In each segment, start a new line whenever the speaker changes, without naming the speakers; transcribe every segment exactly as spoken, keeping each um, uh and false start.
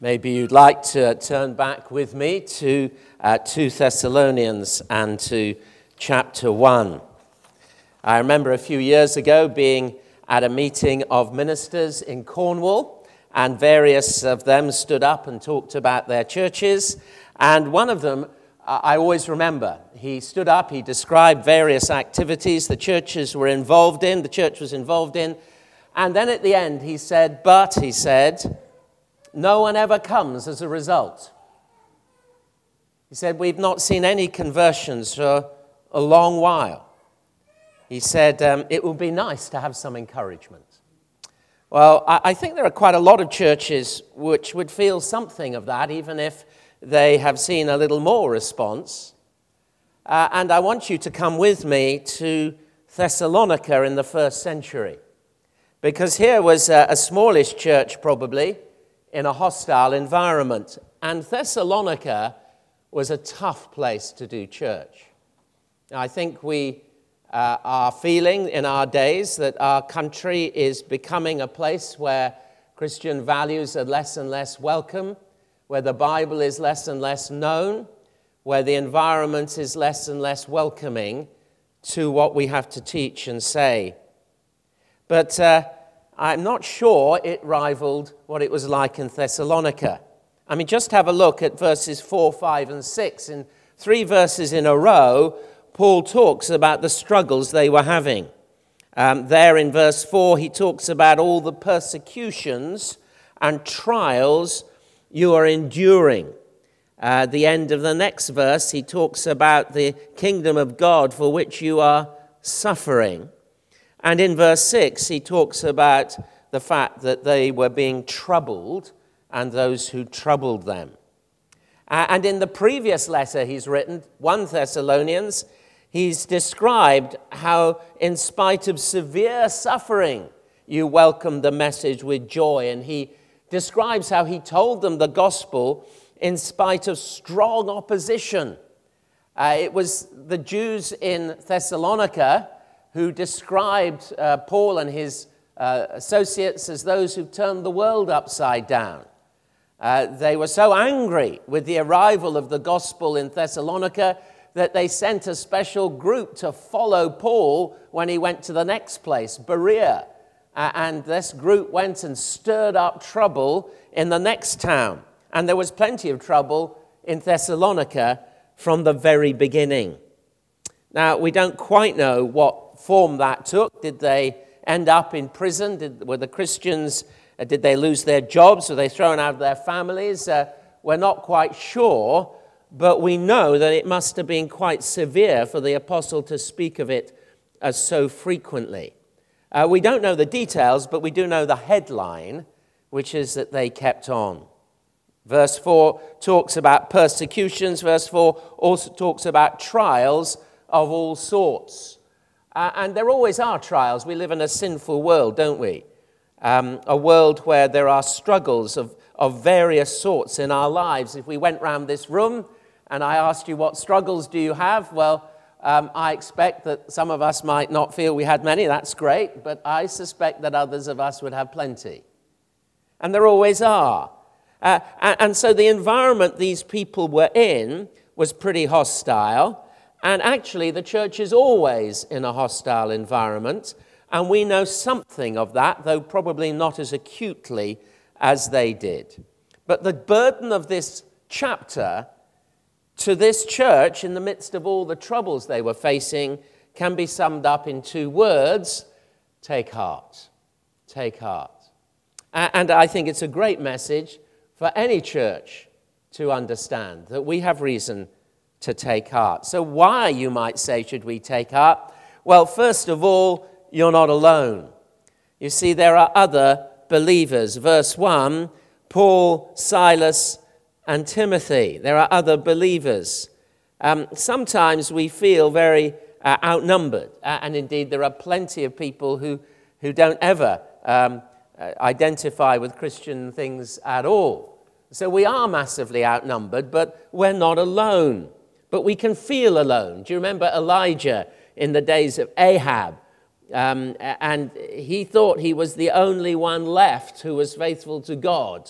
Maybe you'd like to turn back with me to uh, two Thessalonians and to chapter one. I remember a few years ago being at a meeting of ministers in Cornwall, and various of them stood up and talked about their churches. And one of them, uh, I always remember, he stood up, he described various activities the churches were involved in, the church was involved in. And then at the end he said, but, he said, no one ever comes as a result. He said, we've not seen any conversions for a long while. He said, um, it would be nice to have some encouragement. Well, I, I think there are quite a lot of churches which would feel something of that, even if they have seen a little more response. Uh, and I want you to come with me to Thessalonica in the first century. Because here was a, a smallish church, probably, in a hostile environment. And Thessalonica was a tough place to do church. Now, I think we uh, are feeling in our days that our country is becoming a place where Christian values are less and less welcome, where the Bible is less and less known, where the environment is less and less welcoming to what we have to teach and say. But uh, I'm not sure it rivaled what it was like in Thessalonica. I mean, just have a look at verses four, five, and six. In three verses in a row, Paul talks about the struggles they were having. Um, there in verse four, he talks about all the persecutions and trials you are enduring. At uh, the end of the next verse, he talks about the kingdom of God for which you are suffering. And in verse six, he talks about the fact that they were being troubled and those who troubled them. Uh, and in the previous letter he's written, First Thessalonians, he's described how in spite of severe suffering, you welcomed the message with joy. And he describes how he told them the gospel in spite of strong opposition. Uh, it was the Jews in Thessalonica who described uh, Paul and his uh, associates as those who turned the world upside down. Uh, they were so angry with the arrival of the gospel in Thessalonica that they sent a special group to follow Paul when he went to the next place, Berea. Uh, and this group went and stirred up trouble in the next town. And there was plenty of trouble in Thessalonica from the very beginning. Now, we don't quite know what form that took. Did they end up in prison? Did, were the Christians, uh, did they lose their jobs? Were they thrown out of their families? Uh, we're not quite sure, but we know that it must have been quite severe for the apostle to speak of it as so frequently. Uh, we don't know the details, but we do know the headline, which is that they kept on. Verse four talks about persecutions. Verse four also talks about trials of all sorts. Uh, and there always are trials. We live in a sinful world, don't we? Um, a world where there are struggles of, of various sorts in our lives. If we went round this room and I asked you, what struggles do you have? Well, um, I expect that some of us might not feel we had many. That's great. But I suspect that others of us would have plenty. And there always are. Uh, and, and so the environment these people were in was pretty hostile. And actually, the church is always in a hostile environment, and we know something of that, though probably not as acutely as they did. But the burden of this chapter to this church, in the midst of all the troubles they were facing, can be summed up in two words: take heart. Take heart. And I think it's a great message for any church to understand, that we have reason to take heart. So why, you might say, should we take heart? Well, first of all, you're not alone. You see, there are other believers. Verse one, Paul, Silas, and Timothy. There are other believers. Um, sometimes we feel very uh, outnumbered. Uh, and indeed, there are plenty of people who, who don't ever um, uh, identify with Christian things at all. So we are massively outnumbered, but we're not alone. But we can feel alone. Do you remember Elijah in the days of Ahab? Um, and he thought he was the only one left who was faithful to God.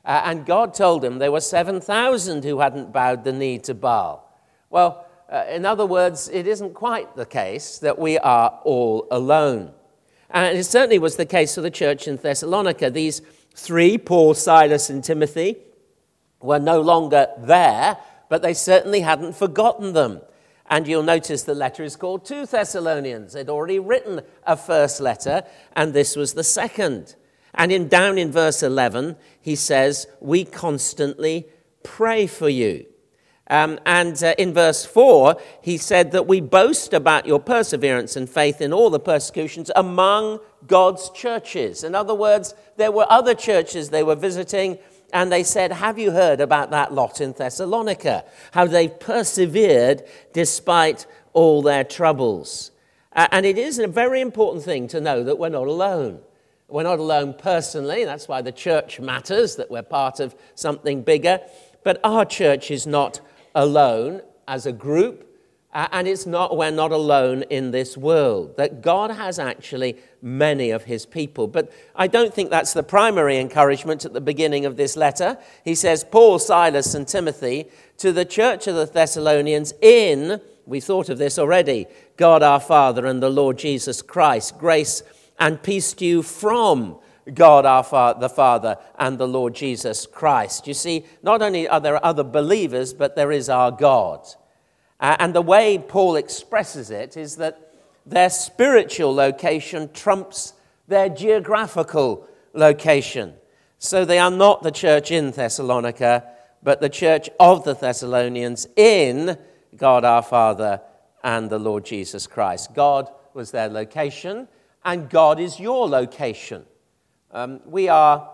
Uh, and God told him there were seven thousand who hadn't bowed the knee to Baal. Well, uh, in other words, it isn't quite the case that we are all alone. And it certainly was the case for the church in Thessalonica. These three, Paul, Silas, and Timothy, were no longer there, but they certainly hadn't forgotten them. And you'll notice the letter is called Two Thessalonians. They'd already written a first letter, and this was the second. And in down in verse eleven, he says, we constantly pray for you. Um, and uh, in verse four, he said that we boast about your perseverance and faith in all the persecutions among God's churches. In other words, there were other churches they were visiting, and they said, have you heard about that lot in Thessalonica? How they've persevered despite all their troubles. Uh, and it is a very important thing to know that we're not alone. We're not alone personally. That's why the church matters, that we're part of something bigger. But our church is not alone as a group, uh, and it's not we're not alone in this world, that God has actually many of his people. But I don't think that's the primary encouragement at the beginning of this letter. He says, Paul, Silas, and Timothy, to the church of the Thessalonians in, we thought of this already, God our Father and the Lord Jesus Christ, grace and peace to you from God our Fa- the Father and the Lord Jesus Christ. You see, not only are there other believers, but there is our God. Uh, and the way Paul expresses it is that their spiritual location trumps their geographical location. So they are not the church in Thessalonica, but the church of the Thessalonians in God our Father and the Lord Jesus Christ. God was their location, and God is your location. Um, we are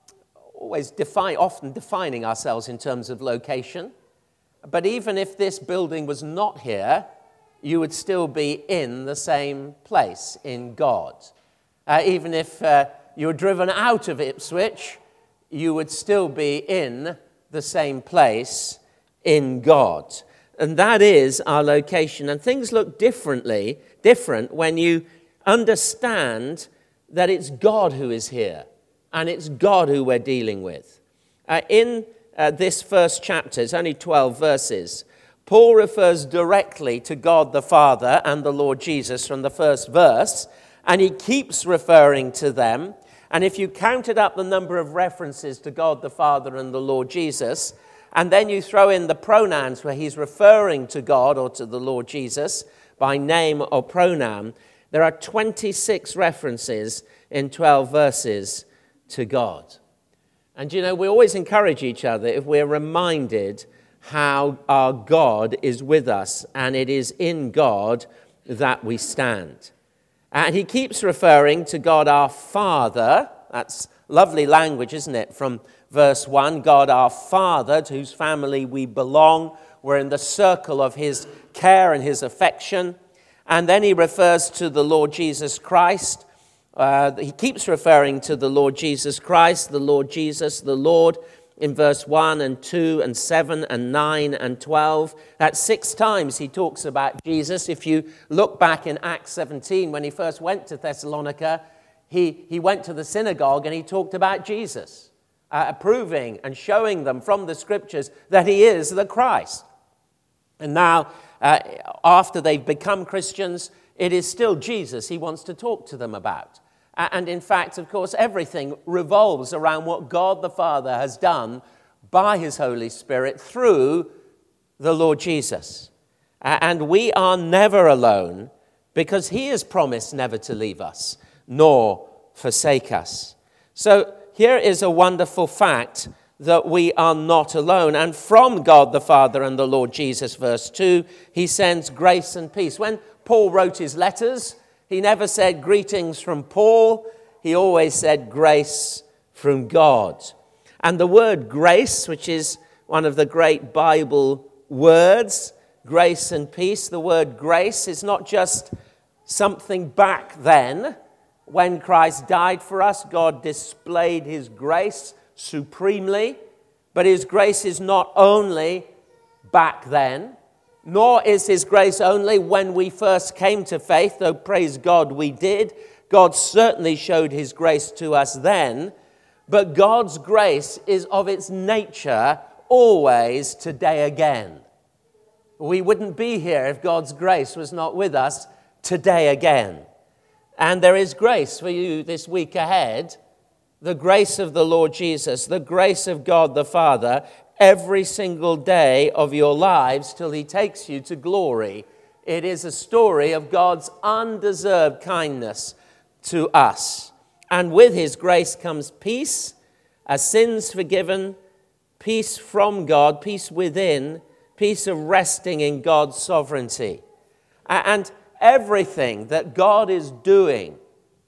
always define, often defining ourselves in terms of location. But even if this building was not here, you would still be in the same place in God. Uh, even if uh, you were driven out of Ipswich, you would still be in the same place in God. And that is our location. And things look differently, different when you understand that it's God who is here, and it's God who we're dealing with. Uh, in uh, this first chapter, it's only twelve verses, Paul refers directly to God the Father and the Lord Jesus from the first verse, and he keeps referring to them. And if you counted up the number of references to God the Father and the Lord Jesus, and then you throw in the pronouns where he's referring to God or to the Lord Jesus by name or pronoun, there are twenty-six references in twelve verses to God. And you know, we always encourage each other if we're reminded how our God is with us, and it is in God that we stand. And he keeps referring to God our Father. That's lovely language, isn't it? From verse one, God our Father, to whose family we belong. We're in the circle of his care and his affection. And then he refers to the Lord Jesus Christ. Uh, he keeps referring to the Lord Jesus Christ, the Lord Jesus, the Lord, in verse one and two and seven and nine and twelve. That's six times he talks about Jesus. If you look back in Acts seventeen, when he first went to Thessalonica, he, he went to the synagogue and he talked about Jesus, uh, proving and showing them from the scriptures that he is the Christ. And now, uh, after they've become Christians, it is still Jesus he wants to talk to them about. And in fact, of course, everything revolves around what God the Father has done by his Holy Spirit through the Lord Jesus. And we are never alone because he has promised never to leave us nor forsake us. So here is a wonderful fact that we are not alone. And from God the Father and the Lord Jesus, verse two, he sends grace and peace. When Paul wrote his letters, he never said greetings from Paul. He always said grace from God. And the word grace, which is one of the great Bible words, grace and peace, the word grace is not just something back then when Christ died for us. God displayed his grace supremely, but his grace is not only back then, nor is his grace only when we first came to faith, though praise God we did. God certainly showed his grace to us then, But God's grace is of its nature always today again. We wouldn't be here if God's grace was not with us today again. And there is grace for you this week ahead, the grace of the Lord Jesus, the grace of God the Father, every single day of your lives till he takes you to glory. It is a story of God's undeserved kindness to us. And with his grace comes peace, as sins forgiven, peace from God, peace within, peace of resting in God's sovereignty. And everything that God is doing,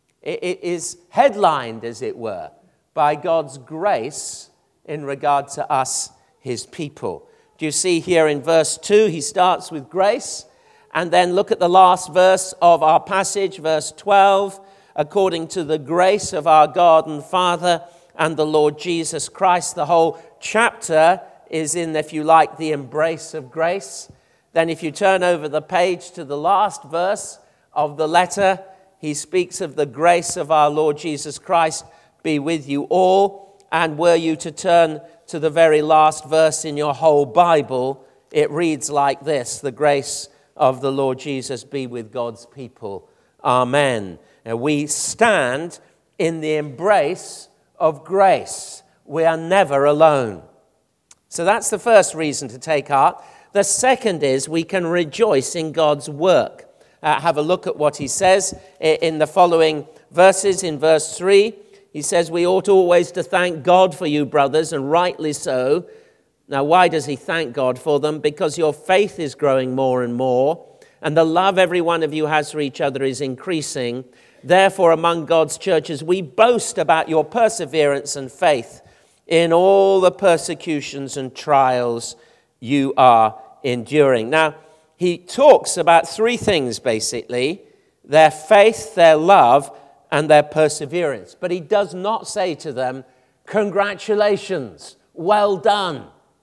it is headlined, as it were, by God's grace in regard to us, his people. Do you see here in verse two, he starts with grace, and then look at the last verse of our passage, verse twelve, according to the grace of our God and Father and the Lord Jesus Christ. The whole chapter is in, if you like, the embrace of grace. Then if you turn over the page to the last verse of the letter, he speaks of the grace of our Lord Jesus Christ be with you all. And were you to turn to the very last verse in your whole Bible, it reads like this: the grace of the Lord Jesus be with God's people. Amen. And we stand in the embrace of grace. We are never alone. So that's the first reason to take heart. The second is we can rejoice in God's work. Uh, have a look at what he says in the following verses. In verse three, he says, we ought always to thank God for you, brothers, and rightly so. Now, why does he thank God for them? Because your faith is growing more and more, and the love every one of you has for each other is increasing. Therefore, among God's churches, we boast about your perseverance and faith in all the persecutions and trials you are enduring. Now, he talks about three things, basically: their faith, their love, and their perseverance. But he does not say to them, congratulations, well done.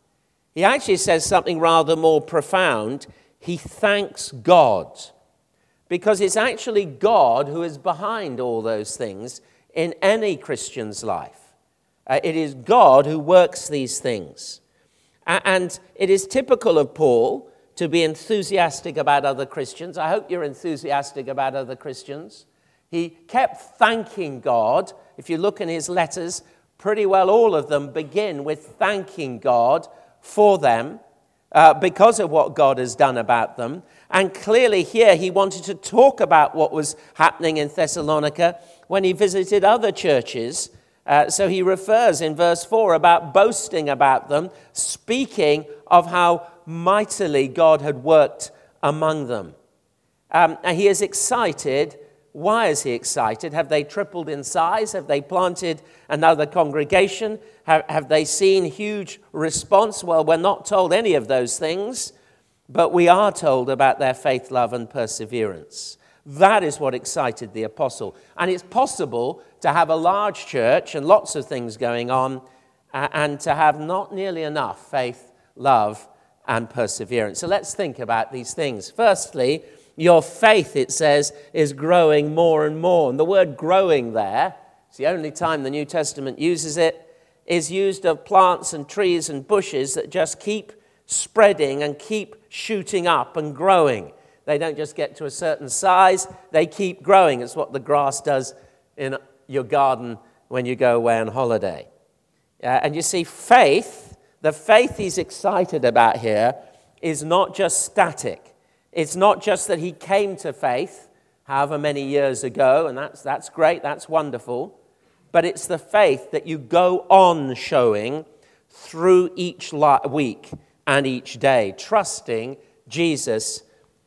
He actually says something rather more profound. He thanks God, because it's actually God who is behind all those things in any Christian's life. Uh, it is God who works these things. Uh, and it is typical of Paul to be enthusiastic about other Christians. I hope you're enthusiastic about other Christians. He kept thanking God. If you look in his letters, pretty well all of them begin with thanking God for them uh, because of what God has done about them. And clearly here he wanted to talk about what was happening in Thessalonica when he visited other churches. Uh, so he refers in verse four about boasting about them, speaking of how mightily God had worked among them. Um, and he is excited. Why is he excited? Have they tripled in size? Have they planted another congregation? Have, have they seen huge response? Well, we're not told any of those things, but we are told about their faith, love, and perseverance. That is what excited the apostle. And it's possible to have a large church and lots of things going on uh, and to have not nearly enough faith, love, and perseverance. So let's think about these things. Firstly, your faith, it says, is growing more and more. And the word growing there, it's the only time the New Testament uses it, is used of plants and trees and bushes that just keep spreading and keep shooting up and growing. They don't just get to a certain size, they keep growing. It's what the grass does in your garden when you go away on holiday. Uh, and you see, faith, the faith he's excited about here, is not just static. It's not just that he came to faith however many years ago, and that's, that's great, that's wonderful, but it's the faith that you go on showing through each week and each day, trusting Jesus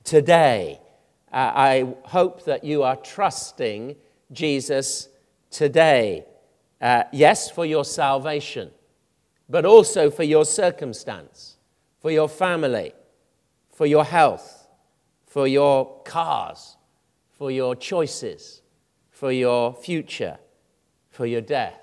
today. Uh, I hope that you are trusting Jesus today. Uh, yes, for your salvation, but also for your circumstance, for your family, for your health, for your cars, for your choices, for your future, for your death.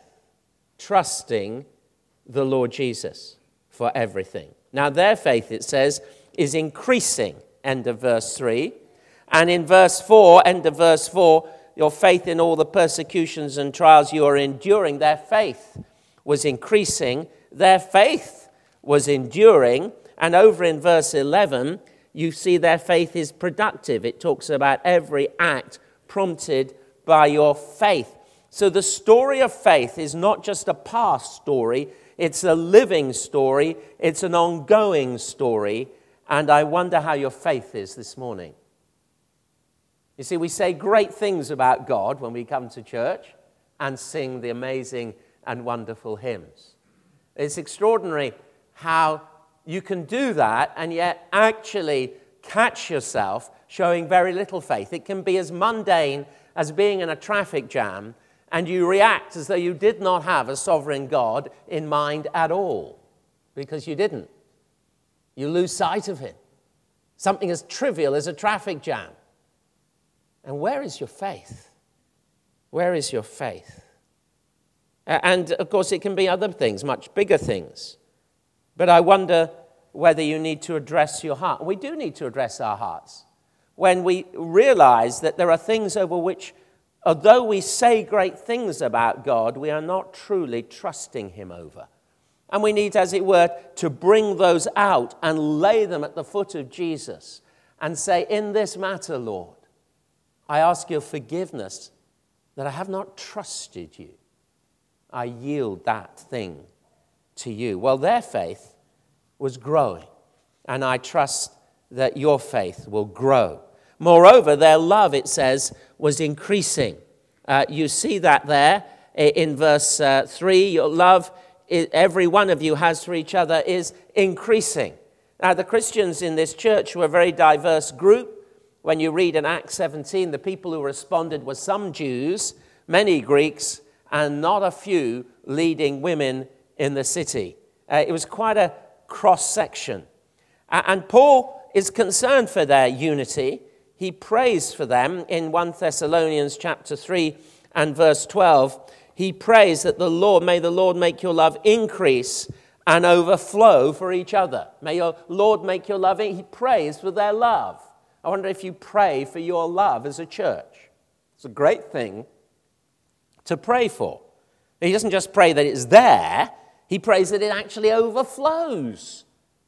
Trusting the Lord Jesus for everything. Now, their faith, it says, is increasing. End of verse three. And in verse four, end of verse four, your faith in all the persecutions and trials you are enduring. Their faith was increasing. Their faith was enduring. And over in verse eleven, you see their faith is productive. It talks about every act prompted by your faith. So the story of faith is not just a past story. It's a living story. It's an ongoing story. And I wonder how your faith is this morning. You see, we say great things about God when we come to church and sing the amazing and wonderful hymns. It's extraordinary how you can do that and yet actually catch yourself showing very little faith. It can be as mundane as being in a traffic jam and you react as though you did not have a sovereign God in mind at all, because you didn't. You lose sight of him. Something as trivial as a traffic jam. And where is your faith? Where is your faith? And, of course, it can be other things, much bigger things. But I wonder whether you need to address your heart. We do need to address our hearts when we realize that there are things over which, although we say great things about God, we are not truly trusting him over. And we need, as it were, to bring those out and lay them at the foot of Jesus and say, in this matter, Lord, I ask your forgiveness that I have not trusted you. I yield that thing to you. Well, their faith was growing, and I trust that your faith will grow. Moreover, their love, it says, was increasing. Uh, you see that there in verse uh, three. Your love, every one of you has for each other, is increasing. Now, the Christians in this church were a very diverse group. When you read in Acts seventeen, the people who responded were some Jews, many Greeks, and not a few leading women in the city. Uh, it was quite a cross-section. Uh, and Paul is concerned for their unity. He prays for them in First Thessalonians chapter three and verse twelve. He prays that the Lord, may the Lord make your love increase and overflow for each other. May your Lord make your love, he prays for their love. I wonder if you pray for your love as a church. It's a great thing to pray for. He doesn't just pray that it's there, he prays that it actually overflows.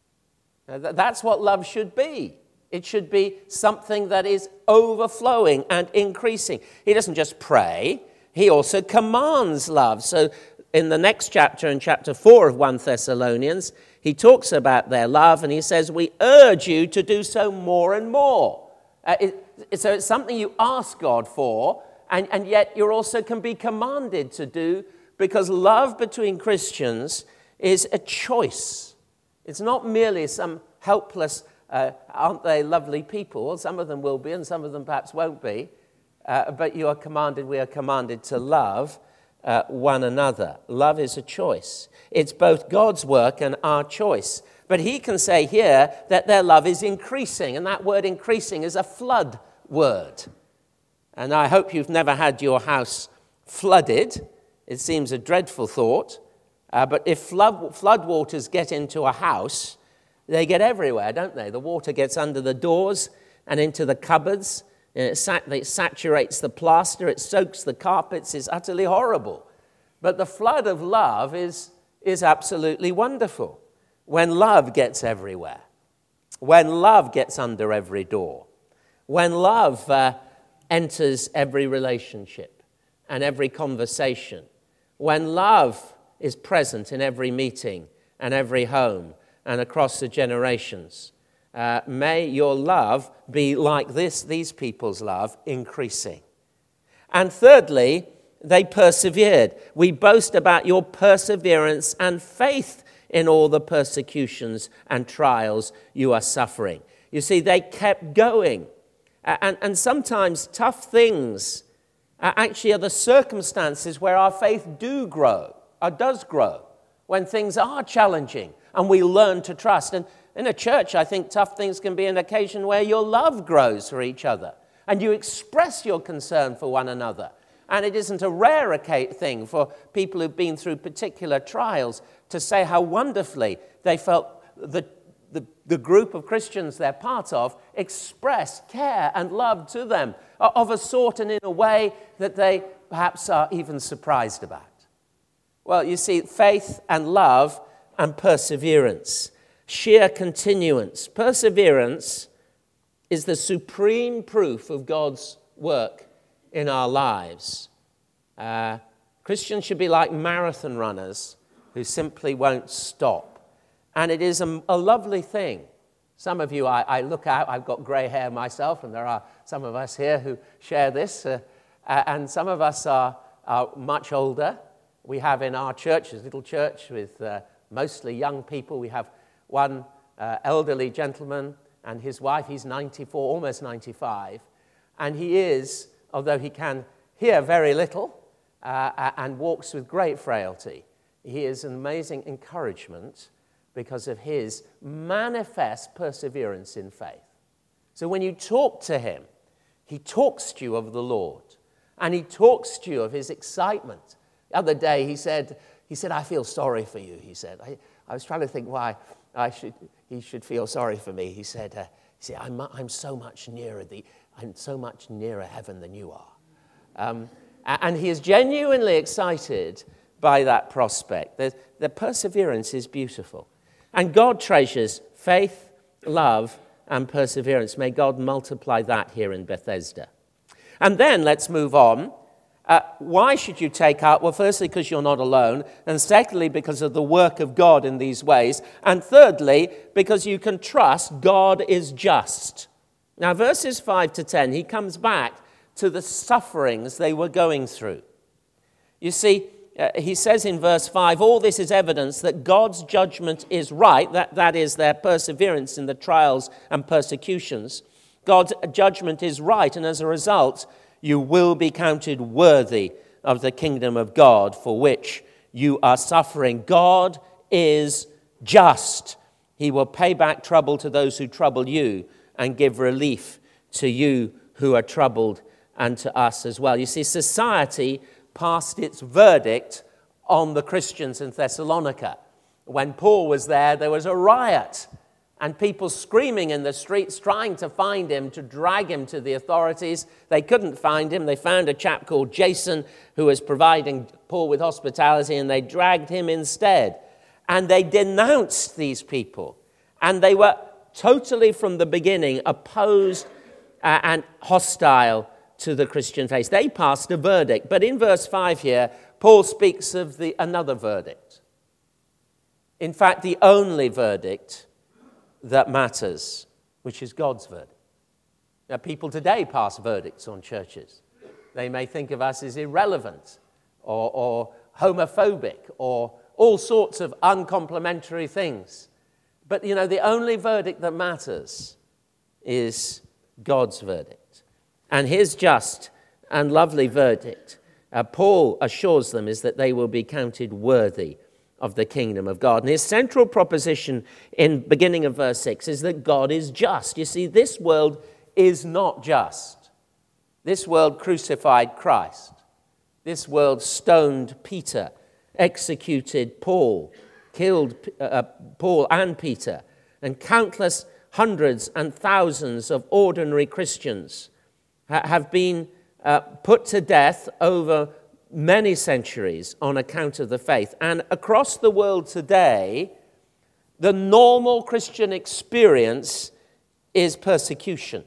That's what love should be. It should be something that is overflowing and increasing. He doesn't just pray, he also commands love. So in the next chapter, in chapter four of First Thessalonians, he talks about their love and he says, we urge you to do so more and more. Uh, it, so it's something you ask God for, and, and yet you also can be commanded to do, because love between Christians is a choice. It's not merely some helpless, uh, aren't they lovely people? Well, some of them will be and some of them perhaps won't be. Uh, but you are commanded, we are commanded to love uh, one another. Love is a choice. It's both God's work and our choice. But he can say here that their love is increasing, and that word increasing is a flood word. And I hope you've never had your house flooded. It seems a dreadful thought. Uh, but if flood, flood waters get into a house, they get everywhere, don't they? The water gets under the doors and into the cupboards. And it, sat, it saturates the plaster. It soaks the carpets. It's utterly horrible. But the flood of love is, is absolutely wonderful. When love gets everywhere. When love gets under every door. When love uh, enters every relationship and every conversation. When love is present in every meeting and every home and across the generations. Uh, may your love be like this, these people's love, increasing. And thirdly, they persevered. We boast about your perseverance and faith in all the persecutions and trials you are suffering. You see, they kept going. And, and sometimes tough things actually are the circumstances where our faith do grow, or does grow, when things are challenging and we learn to trust. And in a church, I think tough things can be an occasion where your love grows for each other and you express your concern for one another. And it isn't a rare thing for people who've been through particular trials to say how wonderfully they felt the, the, the group of Christians they're part of express care and love to them of a sort and in a way that they perhaps are even surprised about. Well, you see, faith and love and perseverance, sheer continuance. Perseverance is the supreme proof of God's work in our lives. Uh, Christians should be like marathon runners who simply won't stop. And it is a, a lovely thing. Some of you, I, I look out, I've got grey hair myself, and there are some of us here who share this, uh, uh, and some of us are, are much older. We have in our church, this little church with uh, mostly young people, we have one uh, elderly gentleman and his wife. He's ninety-four, almost ninety-five, and he is, although he can hear very little uh, and walks with great frailty, he is an amazing encouragement because of his manifest perseverance in faith. So when you talk to him, he talks to you of the Lord, and he talks to you of his excitement. The other day he said, he said, I feel sorry for you, he said. I, I was trying to think why I should, he should feel sorry for me. He said, uh, he said I'm, I'm so much nearer the, I'm so much nearer heaven than you are. Um, and he is genuinely excited by that prospect. The, the perseverance is beautiful. And God treasures faith, love, and perseverance. May God multiply that here in Bethesda. And then let's move on. Uh, why should you take out? Well, firstly, because you're not alone. And secondly, because of the work of God in these ways. And thirdly, because you can trust God is just. Now, verses five to ten, he comes back to the sufferings they were going through. You see, Uh, he says in verse five, all this is evidence that God's judgment is right, that, that is their perseverance in the trials and persecutions. God's judgment is right, and as a result, you will be counted worthy of the kingdom of God for which you are suffering. God is just. He will pay back trouble to those who trouble you and give relief to you who are troubled and to us as well. You see, society passed its verdict on the Christians in Thessalonica. When Paul was there, there was a riot and people screaming in the streets, trying to find him, to drag him to the authorities. They couldn't find him. They found a chap called Jason who was providing Paul with hospitality, and they dragged him instead. And they denounced these people. And they were totally, from the beginning, opposed uh, and hostile to the Christian faith. They passed a verdict. But in verse five here, Paul speaks of the another verdict. In fact, the only verdict that matters, which is God's verdict. Now, people today pass verdicts on churches. They may think of us as irrelevant or, or homophobic or all sorts of uncomplimentary things. But, you know, the only verdict that matters is God's verdict. And his just and lovely verdict, uh, Paul assures them, is that they will be counted worthy of the kingdom of God. And his central proposition in beginning of verse six is that God is just. You see, this world is not just. This world crucified Christ. This world stoned Peter, executed Paul, killed uh, Paul and Peter, and countless hundreds and thousands of ordinary Christians ha- have been uh, put to death over many centuries on account of the faith. And across the world today, the normal Christian experience is persecution.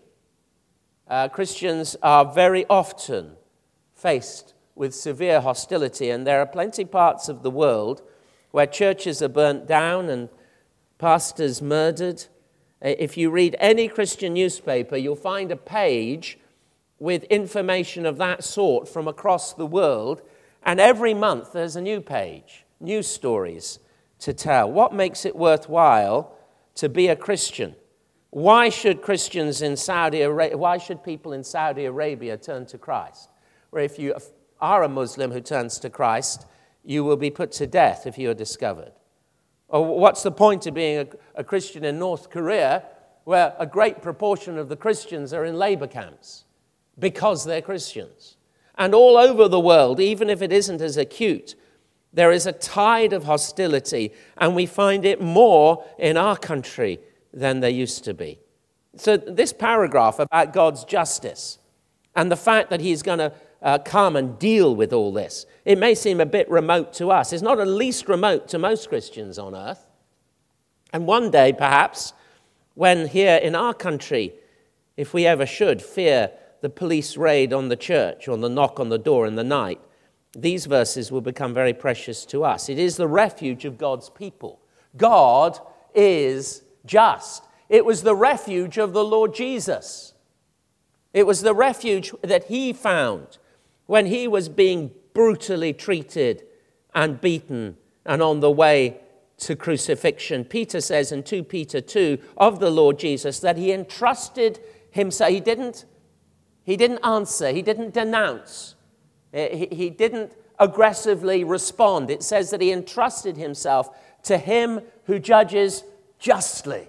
Uh, Christians are very often faced with severe hostility, and there are plenty of parts of the world where churches are burnt down and pastors murdered. If you read any Christian newspaper, you'll find a page with information of that sort from across the world, and every month there's a new page, new stories to tell. What makes it worthwhile to be a Christian? Why should Christians in Saudi Arabia, why should people in Saudi Arabia turn to Christ? Where if you are a Muslim who turns to Christ, you will be put to death if you are discovered. Or what's the point of being a, a Christian in North Korea, where a great proportion of the Christians are in labor camps because they're Christians? And all over the world, even if it isn't as acute, there is a tide of hostility, and we find it more in our country than there used to be. So this paragraph about God's justice and the fact that he's going to uh, come and deal with all this, it may seem a bit remote to us. It's not at least remote to most Christians on earth. And one day, perhaps, when here in our country, if we ever should fear the police raid on the church or the knock on the door in the night, these verses will become very precious to us. It is the refuge of God's people. God is just. It was the refuge of the Lord Jesus. It was the refuge that he found when he was being brutally treated and beaten and on the way to crucifixion. Peter says in Second Peter two of the Lord Jesus that he entrusted himself. He didn't, he didn't answer. He didn't denounce. He, he didn't aggressively respond. It says that he entrusted himself to him who judges justly.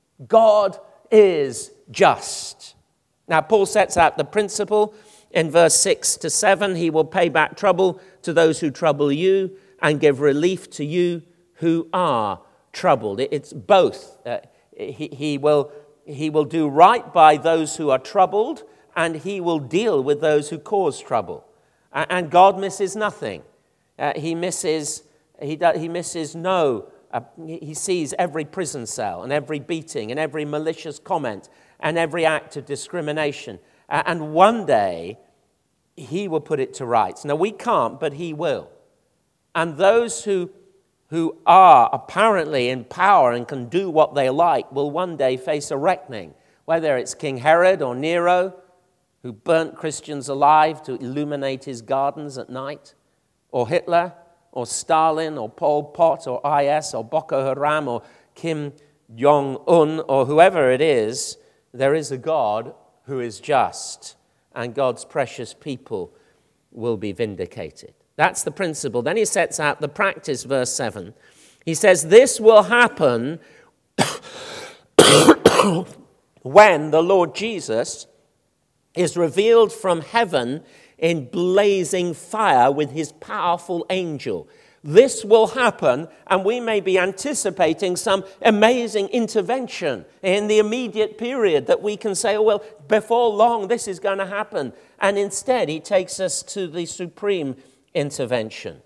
God is just. Now, Paul sets out the principle in verse six to seven. He will pay back trouble to those who trouble you and give relief to you who are troubled. It's both. Uh, he, he, will, he will do right by those who are troubled, and he will deal with those who cause trouble. Uh, and God misses nothing. Uh, he misses he, do, he misses no. Uh, he sees every prison cell and every beating and every malicious comment and every act of discrimination. Uh, and one day, he will put it to rights. Now, we can't, but he will. And those who who are apparently in power and can do what they like will one day face a reckoning, whether it's King Herod or Nero, who burnt Christians alive to illuminate his gardens at night, or Hitler, or Stalin, or Pol Pot, or I S, or Boko Haram, or Kim Jong-un, or whoever it is. There is a God who is just, and God's precious people will be vindicated. That's the principle. Then he sets out the practice, verse seven. He says, this will happen when the Lord Jesus is revealed from heaven in blazing fire with his powerful angel. This will happen, and we may be anticipating some amazing intervention in the immediate period that we can say, oh, well, before long this is going to happen. And instead, he takes us to the supreme intervention.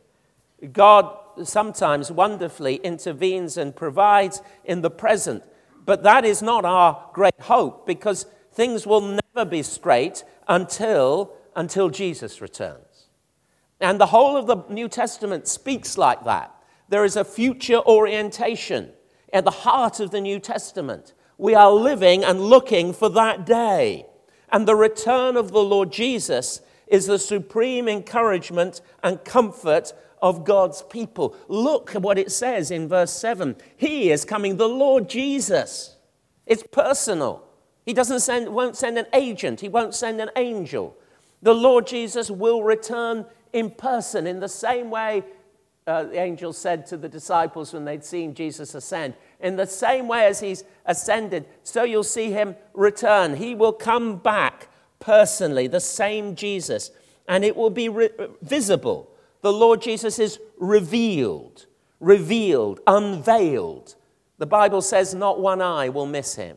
God sometimes wonderfully intervenes and provides in the present, but that is not our great hope, because things will never be straight until, until Jesus returns. And the whole of the New Testament speaks like that. There is a future orientation at the heart of the New Testament. We are living and looking for that day. And the return of the Lord Jesus is the supreme encouragement and comfort of God's people. Look at what it says in verse seven. He is coming, the Lord Jesus. It's personal. He doesn't send, won't send an agent. He won't send an angel. The Lord Jesus will return in person in the same way uh, the angel said to the disciples when they'd seen Jesus ascend. In the same way as he's ascended, so you'll see him return. He will come back personally, the same Jesus, and it will be re- visible. The Lord Jesus is revealed, revealed, unveiled. The Bible says not one eye will miss him.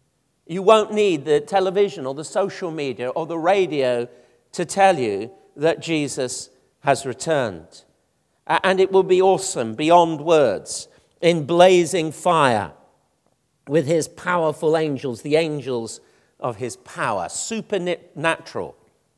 You won't need the television or the social media or the radio to tell you that Jesus has returned. And it will be awesome beyond words, in blazing fire with his powerful angels, the angels of his power, supernatural,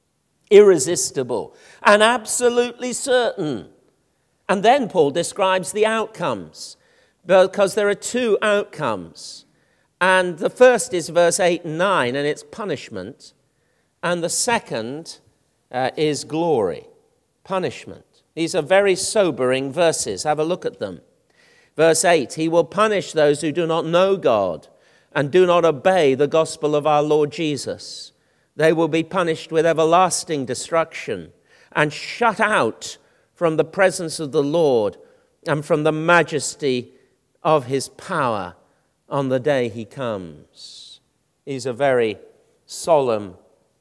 irresistible, and absolutely certain. And then Paul describes the outcomes, because there are two outcomes. And the first is verse eight and nine, and it's punishment. And the second uh, is glory, punishment. These are very sobering verses. Have a look at them. Verse eight, he will punish those who do not know God and do not obey the gospel of our Lord Jesus. They will be punished with everlasting destruction and shut out from the presence of the Lord and from the majesty of his power on the day he comes. These are very solemn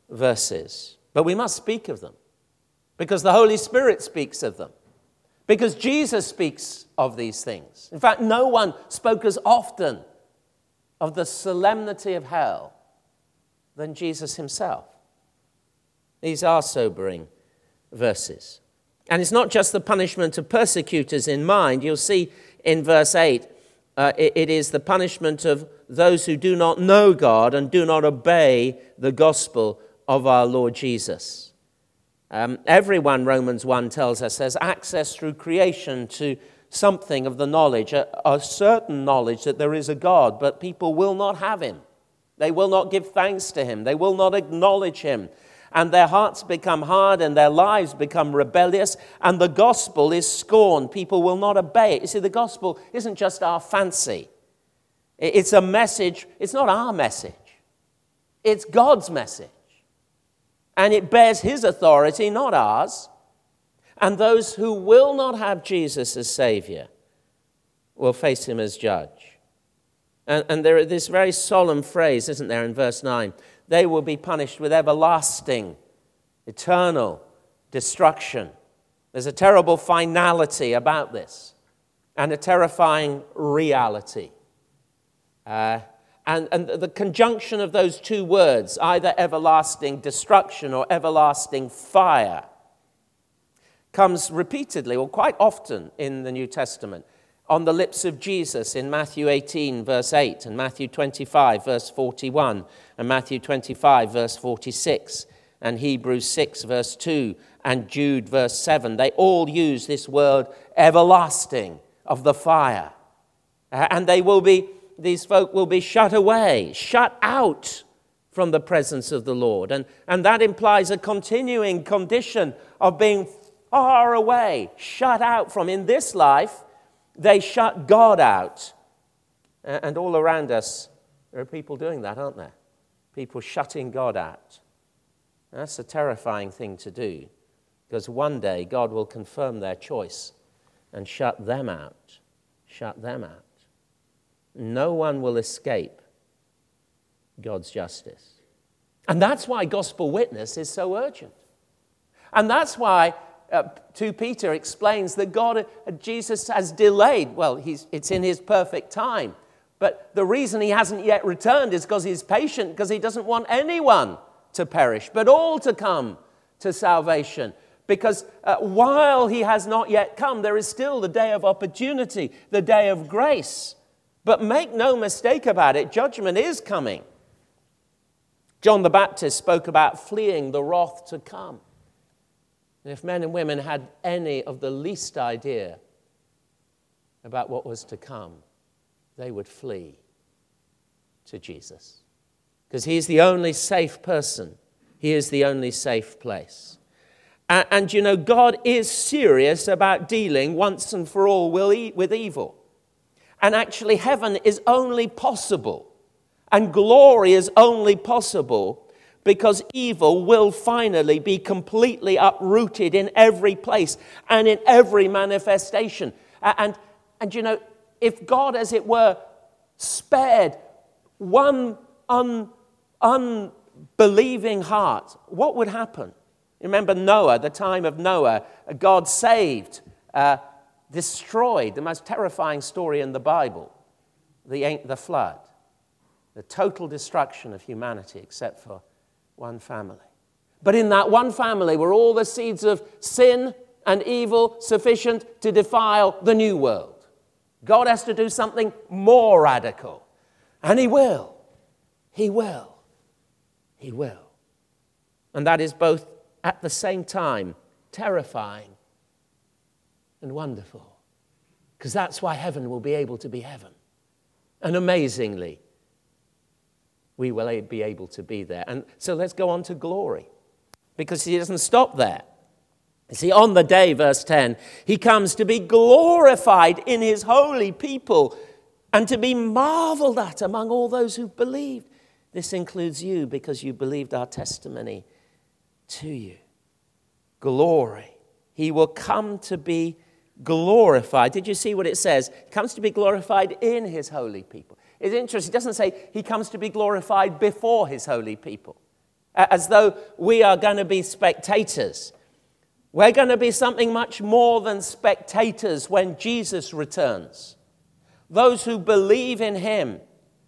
verses, but we must speak of them because the Holy Spirit speaks of them, because Jesus speaks of these things. In fact, no one spoke as often of the solemnity of hell than Jesus himself. These are sobering verses. And it's not just the punishment of persecutors in mind. You'll see in verse eight, uh, it, it is the punishment of those who do not know God and do not obey the gospel of our Lord Jesus. Um, everyone, Romans one tells us, has access through creation to something of the knowledge, a, a certain knowledge that there is a God, but people will not have him. They will not give thanks to him. They will not acknowledge him. And their hearts become hard and their lives become rebellious, and the gospel is scorned. People will not obey it. You see, the gospel isn't just our fancy. It's a message. It's not our message. It's God's message. And it bears his authority, not ours. And those who will not have Jesus as Savior will face him as judge. And, and there is this very solemn phrase, isn't there, in verse nine? They will be punished with everlasting, eternal destruction. There's a terrible finality about this and a terrifying reality. Uh, and, and the conjunction of those two words, either everlasting destruction or everlasting fire, comes repeatedly or quite often in the New Testament on the lips of Jesus in Matthew eighteen, verse eight, and Matthew twenty-five, verse forty-one, and Matthew twenty-five, verse forty-six, and Hebrews six, verse two, and Jude, verse seven. They all use this word everlasting of the fire. And they will be, these folk will be shut away, shut out from the presence of the Lord. And, and that implies a continuing condition of being far away, shut out from. In this life, they shut God out. And all around us, there are people doing that, aren't there? People shutting God out. That's a terrifying thing to do, because one day God will confirm their choice and shut them out. Shut them out. No one will escape God's justice. And that's why gospel witness is so urgent. And that's why Uh, two Peter explains that God, uh, Jesus has delayed. Well, he's, it's in his perfect time. But the reason he hasn't yet returned is because he's patient, because he doesn't want anyone to perish, but all to come to salvation. Because uh, while he has not yet come, there is still the day of opportunity, the day of grace. But make no mistake about it, judgment is coming. John the Baptist spoke about fleeing the wrath to come. And if men and women had any of the least idea about what was to come, they would flee to Jesus. Because he is the only safe person. He is the only safe place. And, and you know, God is serious about dealing once and for all with evil. And actually, heaven is only possible, and glory is only possible, because evil will finally be completely uprooted in every place and in every manifestation. And, and you know, if God, as it were, spared one un, unbelieving heart, what would happen? Remember Noah, the time of Noah, God saved, uh, destroyed, the most terrifying story in the Bible, the, the flood, the total destruction of humanity except for one family. But in that one family were all the seeds of sin and evil sufficient to defile the new world. God has to do something more radical. And he will. He will. He will. And that is both at the same time terrifying and wonderful. Because that's why heaven will be able to be heaven. And amazingly, we will be able to be there. And so let's go on to glory, because he doesn't stop there. You see, on the day, verse ten, he comes to be glorified in his holy people and to be marveled at among all those who believed. This includes you, because you believed our testimony to you. Glory. He will come to be glorified. Did you see what it says? He comes to be glorified in his holy people. It's interesting. It doesn't say he comes to be glorified before his holy people, as though we are going to be spectators. We're going to be something much more than spectators when Jesus returns. Those who believe in him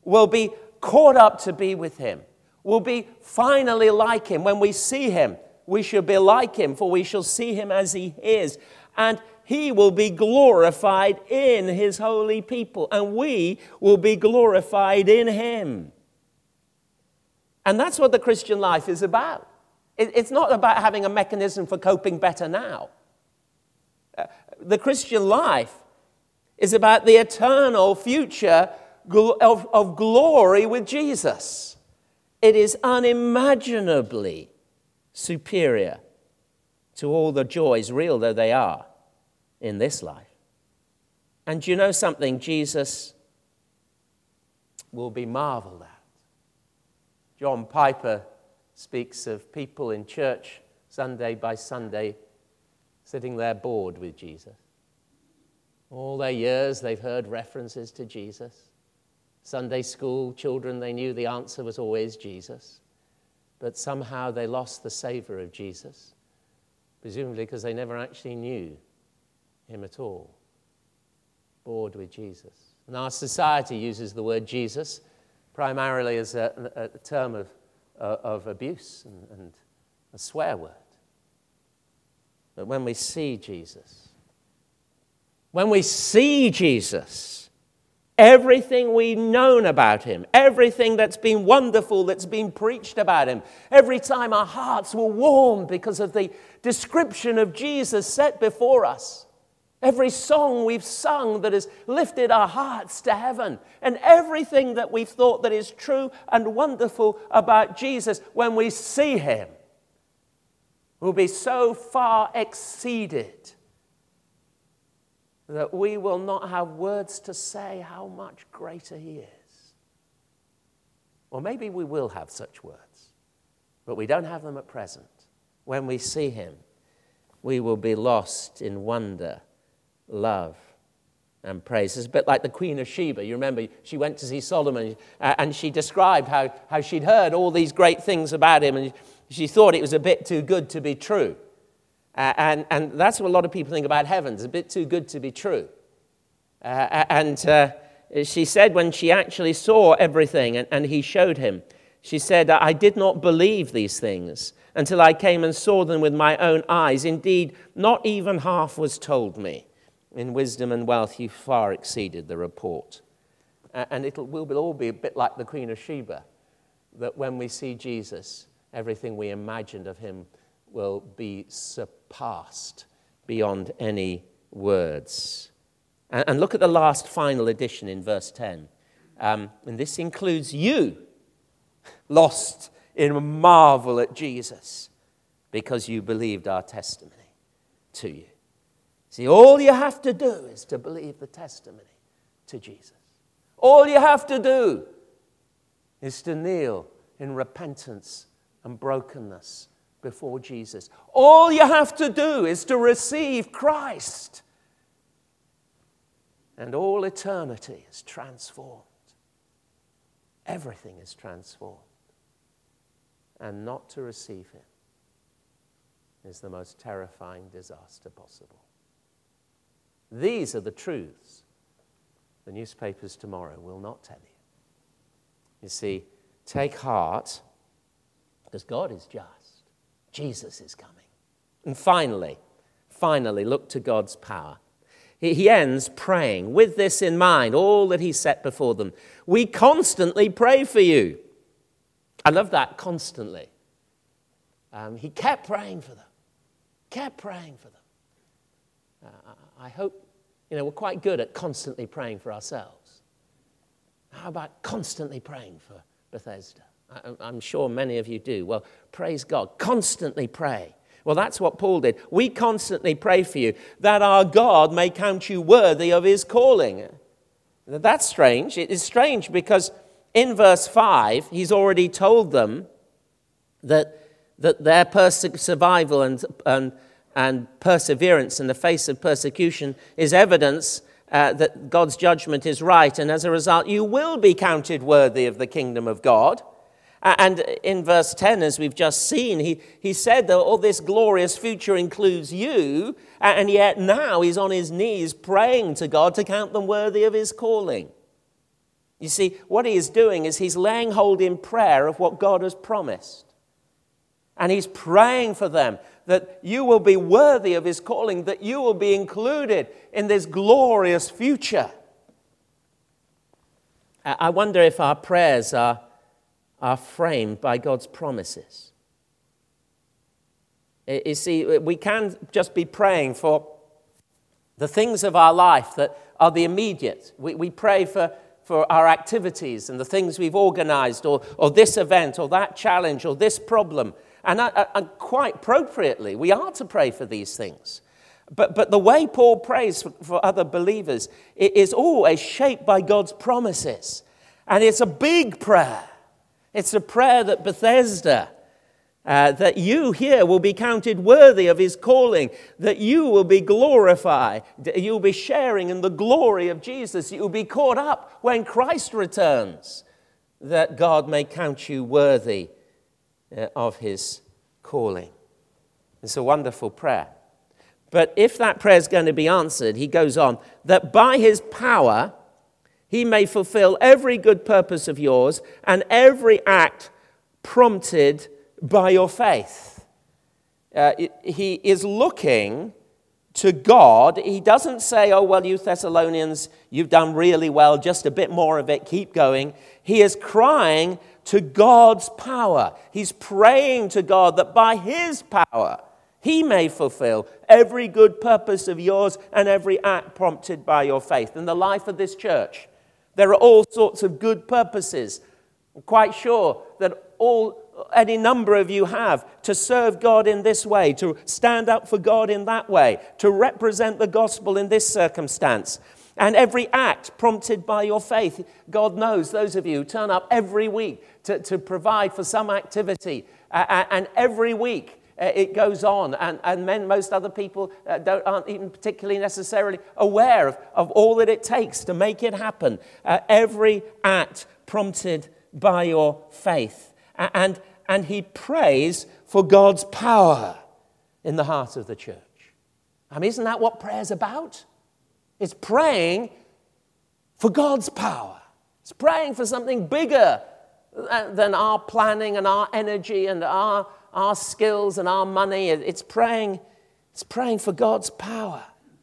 will be caught up to be with him, will be finally like him. When we see him, we shall be like him, for we shall see him as he is. And he will be glorified in his holy people, and we will be glorified in him. And that's what the Christian life is about. It's not about having a mechanism for coping better now. The Christian life is about the eternal future of, of glory with Jesus. It is unimaginably superior to all the joys, real though they are, in this life. And do you know something? Jesus will be marveled at. John Piper speaks of people in church Sunday by Sunday sitting there bored with Jesus. All their years they've heard references to Jesus. Sunday school children, they knew the answer was always Jesus. But somehow they lost the savor of Jesus, presumably because they never actually knew him at all. Bored with Jesus. And our society uses the word Jesus primarily as a, a term of, uh, of abuse and, and a swear word. But when we see Jesus, when we see Jesus, everything we've known about him, everything that's been wonderful, that's been preached about him, every time our hearts were warmed because of the description of Jesus set before us, every song we've sung that has lifted our hearts to heaven, and everything that we've thought that is true and wonderful about Jesus, when we see him, will be so far exceeded that we will not have words to say how much greater he is. Or maybe we will have such words, but we don't have them at present. When we see him, we will be lost in wonder, love, and praise. It's a bit like the Queen of Sheba. You remember, she went to see Solomon, uh, and she described how, how she'd heard all these great things about him, and she thought it was a bit too good to be true. Uh, and, and that's what a lot of people think about heaven. It's a bit too good to be true. Uh, and uh, she said when she actually saw everything and, and he showed him, she said, I did not believe these things until I came and saw them with my own eyes. Indeed, not even half was told me. In wisdom and wealth, you far exceeded the report. Uh, and it will all be a bit like the Queen of Sheba, that when we see Jesus, everything we imagined of him will be surpassed beyond any words. And, and look at the last final addition in verse ten. Um, and this includes you, lost in marvel at Jesus, because you believed our testimony to you. See, all you have to do is to believe the testimony to Jesus. All you have to do is to kneel in repentance and brokenness before Jesus. All you have to do is to receive Christ. And all eternity is transformed. Everything is transformed. And not to receive him is the most terrifying disaster possible. These are the truths the newspapers tomorrow will not tell you. You see, take heart, because God is just. Jesus is coming. And finally, finally, look to God's power. He, he ends praying with this in mind, all that he set before them. We constantly pray for you. I love that, constantly. Um, he kept praying for them. Kept praying for them. Uh, I hope, you know, we're quite good at constantly praying for ourselves. How about constantly praying for Bethesda? I, I'm sure many of you do. Well, praise God. Constantly pray. Well, that's what Paul did. We constantly pray for you, that our God may count you worthy of his calling. That's strange. It is strange because in verse five, he's already told them that, that their pers- survival and, and, and perseverance in the face of persecution is evidence uh, that God's judgment is right. And as a result, you will be counted worthy of the kingdom of God. And in verse ten, as we've just seen, he, he said that all this glorious future includes you, and yet now he's on his knees praying to God to count them worthy of his calling. You see, what he is doing is he's laying hold in prayer of what God has promised. And he's praying for them that you will be worthy of his calling, that you will be included in this glorious future. I wonder if our prayers are, are framed by God's promises. You see, we can just be praying for the things of our life that are the immediate. We, we pray for, for our activities and the things we've organized, or, or this event, or that challenge, or this problem. And, uh, and quite appropriately, we are to pray for these things. But, but the way Paul prays for, for other believers is always shaped by God's promises. And it's a big prayer. It's a prayer that Bethesda, uh, that you here will be counted worthy of his calling, that you will be glorified, that you'll be sharing in the glory of Jesus, you'll be caught up when Christ returns, that God may count you worthy uh, of his calling. It's a wonderful prayer. But if that prayer is going to be answered, he goes on, that by his power he may fulfill every good purpose of yours and every act prompted by your faith. Uh, he is looking to God. He doesn't say, oh, well, you Thessalonians, you've done really well, just a bit more of it, keep going. He is crying to God's power. He's praying to God that by his power, he may fulfill every good purpose of yours and every act prompted by your faith. In the life of this church, there are all sorts of good purposes. I'm quite sure that all any number of you have to serve God in this way, to stand up for God in that way, to represent the gospel in this circumstance. And every act prompted by your faith, God knows those of you who turn up every week to, to provide for some activity. Uh, and every week uh, it goes on. And, and men, most other people uh, don't, aren't even particularly necessarily aware of, of all that it takes to make it happen. Uh, every act prompted by your faith. And, and he prays for God's power in the heart of the church. I mean, isn't that what prayer's about? It's praying for God's power. It's praying for something bigger than our planning and our energy and our, our skills and our money. It's praying, it's praying for God's power.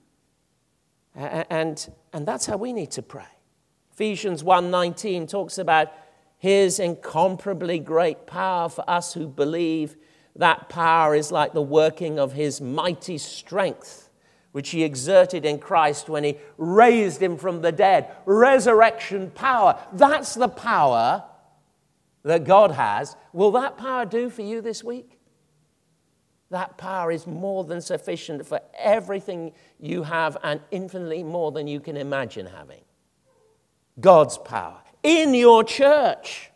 And, and that's how we need to pray. Ephesians one nineteen talks about his incomparably great power for us who believe. That power is like the working of his mighty strength, which he exerted in Christ when he raised him from the dead. Resurrection power. That's the power that God has. Will that power do for you this week? That power is more than sufficient for everything you have and infinitely more than you can imagine having. God's power. In your church.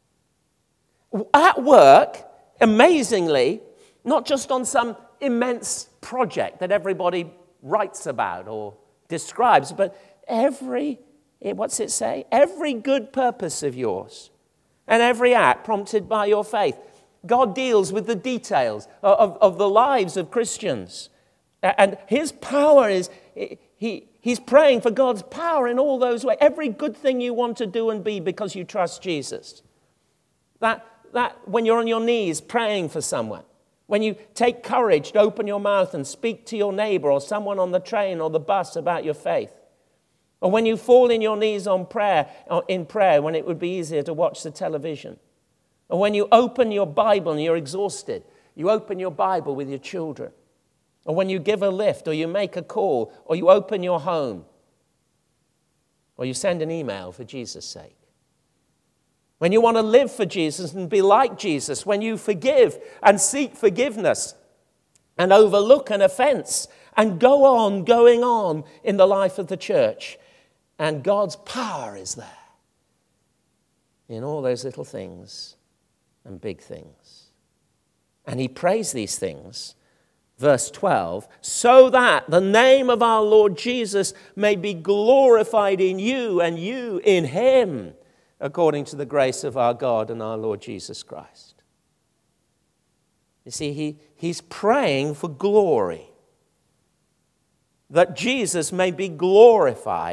At work, amazingly, not just on some immense project that everybody writes about or describes, but every, what's it say? Every good purpose of yours and every act prompted by your faith. God deals with the details of, of the lives of Christians. And his power is, he, he's praying for God's power in all those ways. Every good thing you want to do and be because you trust Jesus. That, that when you're on your knees praying for someone, when you take courage to open your mouth and speak to your neighbor or someone on the train or the bus about your faith. Or when you fall in your knees on prayer, in prayer when it would be easier to watch the television. Or when you open your Bible and you're exhausted, you open your Bible with your children. Or when you give a lift or you make a call or you open your home. Or you send an email for Jesus' sake. When you want to live for Jesus and be like Jesus, when you forgive and seek forgiveness and overlook an offense and go on going on in the life of the church. And God's power is there in all those little things and big things. And he prays these things, verse twelve, so that the name of our Lord Jesus may be glorified in you and you in him, according to the grace of our God and our Lord Jesus Christ. You see, he, he's praying for glory, that Jesus may be glorified.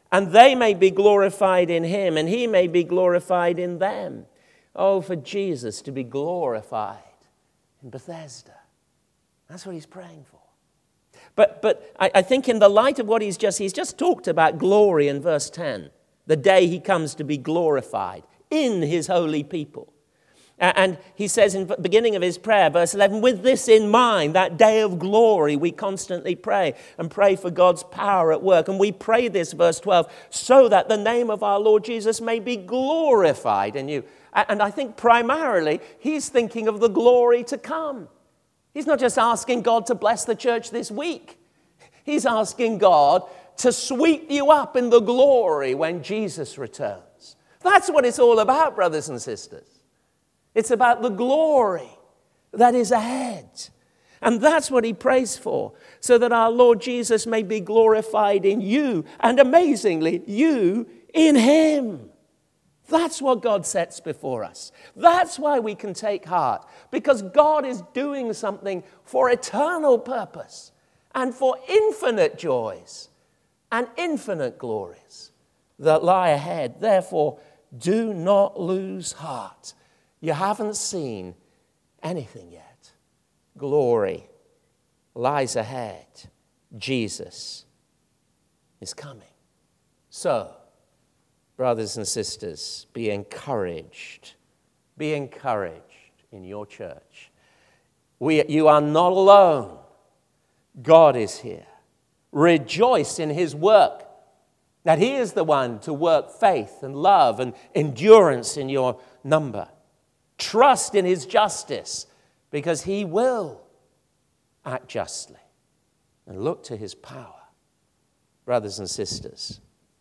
and they may be glorified in him, and he may be glorified in them. Oh, for Jesus to be glorified in Bethesda. That's what he's praying for. But but I, I think in the light of what he's just, he's just talked about glory in verse ten, the day he comes to be glorified in his holy people. And he says in the beginning of his prayer, verse eleven, with this in mind, that day of glory, we constantly pray and pray for God's power at work. And we pray this, verse twelve, so that the name of our Lord Jesus may be glorified in you. And I think primarily he's thinking of the glory to come. He's not just asking God to bless the church this week. He's asking God to sweep you up in the glory when Jesus returns. That's what it's all about, brothers and sisters. It's about the glory that is ahead. And that's what he prays for, so that our Lord Jesus may be glorified in you, and amazingly, you in him. That's what God sets before us. That's why we can take heart, because God is doing something for eternal purpose and for infinite joys and infinite glories that lie ahead. Therefore, do not lose heart. You haven't seen anything yet. Glory lies ahead. Jesus is coming. So, brothers and sisters, be encouraged. Be encouraged in your church. We, you are not alone. God is here. Rejoice in his work, that he is the one to work faith and love and endurance in your number. Trust in his justice, because he will act justly. And look to his power. Brothers and sisters,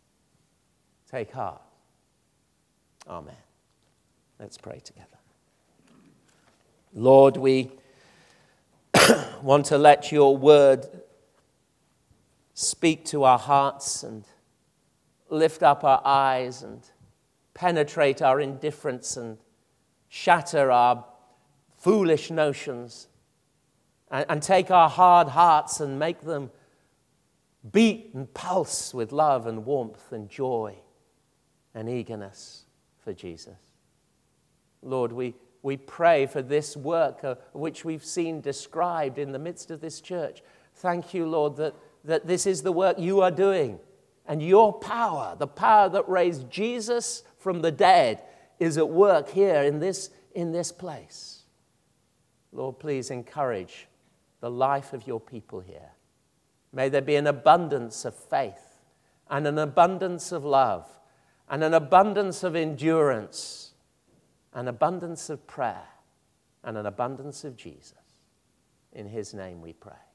take heart. Amen. Let's pray together. Lord, we want to let your word speak to our hearts and lift up our eyes and penetrate our indifference and shatter our foolish notions, and, and take our hard hearts and make them beat and pulse with love and warmth and joy and eagerness for Jesus. Lord, we, we pray for this work uh, which we've seen described in the midst of this church. Thank you, Lord, that, that this is the work you are doing, and your power, the power that raised Jesus from the dead, is at work here in this, in this place. Lord, please encourage the life of your people here. May there be an abundance of faith and an abundance of love and an abundance of endurance, an abundance of prayer and an abundance of Jesus. In his name we pray.